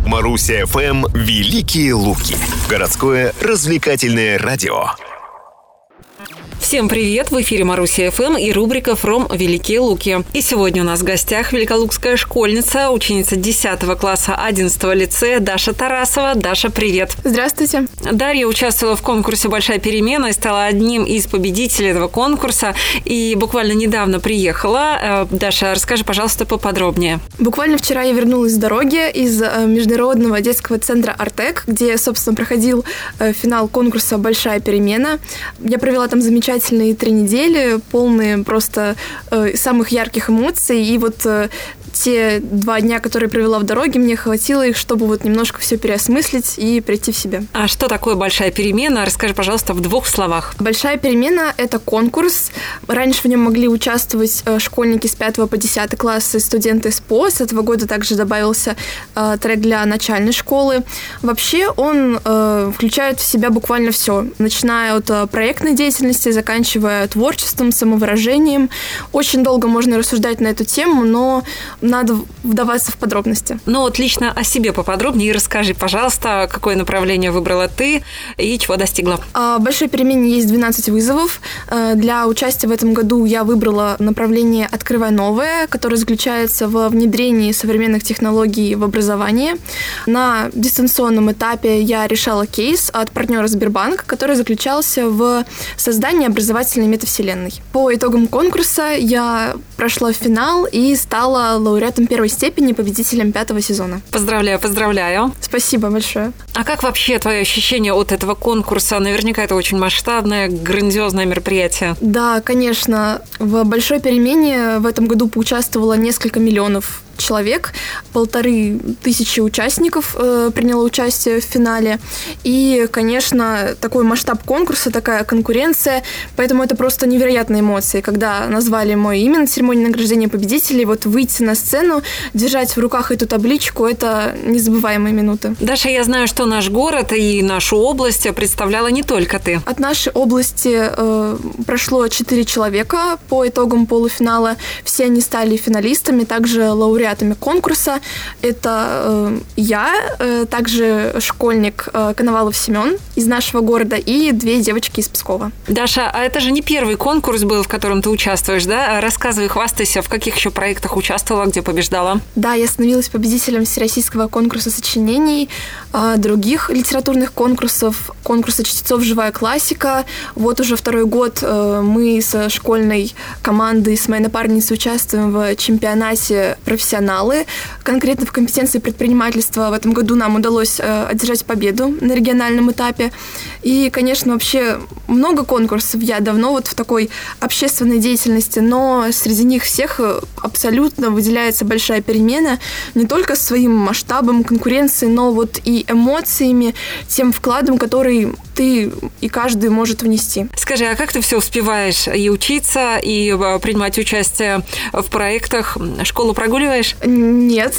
Маруся ФМ «Великие Луки». Городское развлекательное радио. Всем привет! В эфире Маруся ФМ и рубрика «From Великие Луки». И сегодня у нас в гостях великолукская школьница, ученица 10 класса 11 лицея Даша Тарасова. Даша, привет! Здравствуйте! Дарья участвовала в конкурсе «Большая перемена» и стала одним из победителей этого конкурса. И буквально недавно приехала. Даша, расскажи, пожалуйста, поподробнее. Буквально вчера я вернулась с дороги из Международного детского центра «Артек», где, собственно, проходил финал конкурса «Большая перемена». Я провела там замечательные 3 недели, полные просто самых ярких эмоций. И вот те 2 дня, которые провела в дороге, мне хватило их, чтобы вот немножко все переосмыслить и прийти в себя. А что такое «Большая перемена»? Расскажи, пожалуйста, в 2 словах. «Большая перемена» — это конкурс. Раньше в нем могли участвовать школьники с 5 по 10 класс и студенты СПО. С этого года также добавился трек для начальной школы. Вообще он включает в себя буквально все, начиная от проектной деятельности, заканчивая творчеством, самовыражением. Очень долго можно рассуждать на эту тему, но надо вдаваться в подробности. Ну вот лично о себе поподробнее расскажи, пожалуйста, какое направление выбрала ты и чего достигла. В «Большой перемене» есть 12 вызовов. Для участия в этом году я выбрала направление «Открывай новое», которое заключается во внедрении современных технологий в образование. На дистанционном этапе я решала кейс от партнера Сбербанк, который заключался в создании образовательной метавселенной. По итогам конкурса я прошла финал и стала лауреатом 1 степени, победителем 5 сезона. Поздравляю. Спасибо большое. А как вообще твои ощущения от этого конкурса? Наверняка это очень масштабное, грандиозное мероприятие. Да, конечно. В «Большой перемене» в этом году поучаствовало несколько миллионов человек, 1500 участников приняло участие в финале. И, конечно, такой масштаб конкурса, такая конкуренция, поэтому это просто невероятные эмоции. Когда назвали мое имя на церемонии награждения победителей, вот выйти на сцену, держать в руках эту табличку, это незабываемые минуты. Даша, я знаю, что наш город и нашу область представляла не только ты. От нашей области прошло 4 человека по итогам полуфинала. Все они стали финалистами, также лауреатами конкурса. Это я, также школьник Коновалов Семен из нашего города и 2 девочки из Пскова. Даша, а это же не первый конкурс был, в котором ты участвуешь, да? Рассказывай, хвастайся, в каких еще проектах участвовала, где побеждала? Да, я становилась победителем Всероссийского конкурса сочинений, других литературных конкурсов, конкурса чтецов «Живая классика». Вот уже 2-й год мы со школьной командой, с моей напарницей участвуем в чемпионате «Профессионалы». Конкретно в компетенции предпринимательства в этом году нам удалось одержать победу на региональном этапе. И, конечно, вообще много конкурсов. Я давно вот в такой общественной деятельности, но среди них всех абсолютно выделяется «Большая перемена» не только своим масштабом конкуренции, но вот и эмоциями, тем вкладом, который ты и каждый может внести. Скажи, а как ты все успеваешь и учиться, и принимать участие в проектах? Школу прогуливаешь? Нет,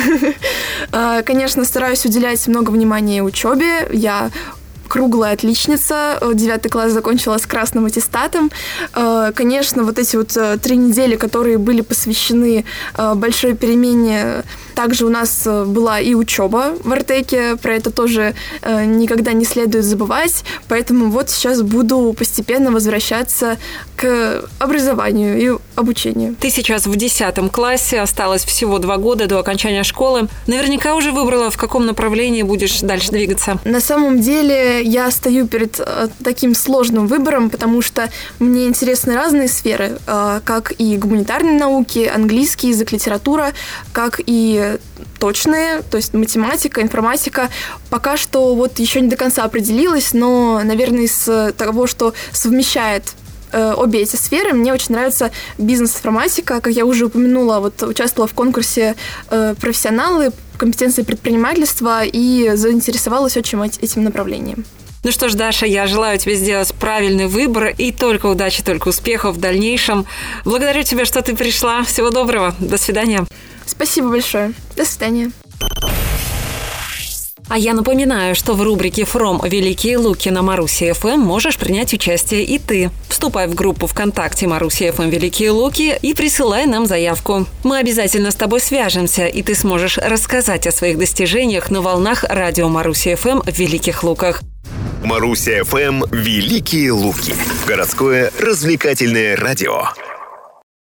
я, конечно, стараюсь уделять много внимания учебе. Я круглая отличница, 9 класс закончила с красным аттестатом. Конечно, вот эти вот 3 недели, которые были посвящены «Большой перемене», также у нас была и учеба в Артеке, про это тоже никогда не следует забывать, поэтому вот сейчас буду постепенно возвращаться к образованию и обучению. Ты сейчас в 10 классе, осталось всего 2 года до окончания школы. Наверняка уже выбрала, в каком направлении будешь дальше двигаться. На самом деле я стою перед таким сложным выбором, потому что мне интересны разные сферы, как и гуманитарные науки, английский язык, литература, как и точные, то есть математика, информатика. Пока что вот еще не до конца определилась, но, наверное, из того, что совмещает обе эти сферы, мне очень нравится бизнес-информатика. Как я уже упомянула, вот участвовала в конкурсе «Профессионалы», компетенции предпринимательства и заинтересовалась очень этим направлением. Ну что ж, Даша, я желаю тебе сделать правильный выбор и только удачи, только успехов в дальнейшем. Благодарю тебя, что ты пришла. Всего доброго. До свидания. Спасибо большое. До свидания. А я напоминаю, что в рубрике «From Великие Луки» на Маруси ФМ можешь принять участие и ты. Вступай в группу ВКонтакте Маруси ФМ Великие Луки и присылай нам заявку. Мы обязательно с тобой свяжемся, и ты сможешь рассказать о своих достижениях на волнах радио Маруси ФМ в Великих Луках. Маруси ФМ Великие Луки. Городское развлекательное радио.